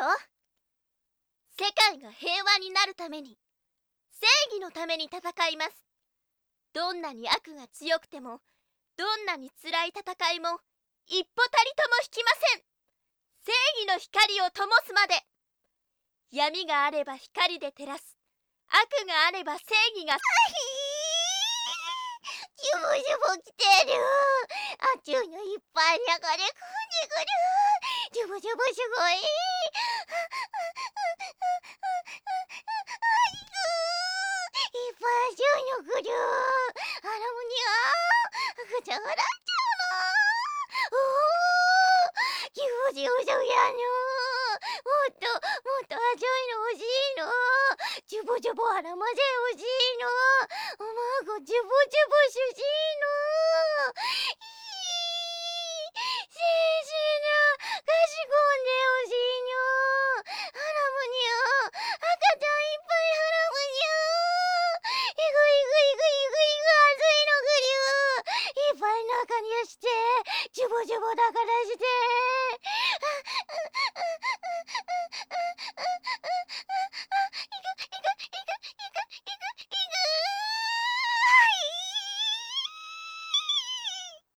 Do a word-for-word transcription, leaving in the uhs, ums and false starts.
世界が平和になるために、正義のために戦います。どんなに悪が強くても、どんなに辛い戦いも一歩たりとも引きません。正義の光を灯すまで。闇があれば光で照らす、悪があれば正義が。 ジュボジュボ来てる。あっちゅうのいっぱい流れ込んでくる。ジュボジュボすごい。いっぱいあっちゅうの来る。あらもにゃー。赤ちゃん笑っちゃうな。おー、ジュボジュボそうやの。もっともっとあっちゅうの欲しいの。ジュボジュボあらまぜ欲しいの。おまごジュボジュボしゅしいの。せいせいなかしこんでほしいの。ハラムニャ赤ちゃんいっぱいハラムニャ。いぐいぐいぐいぐいぐ熱いのぐりゅう。いっぱい中にしてジュボジュボだからして。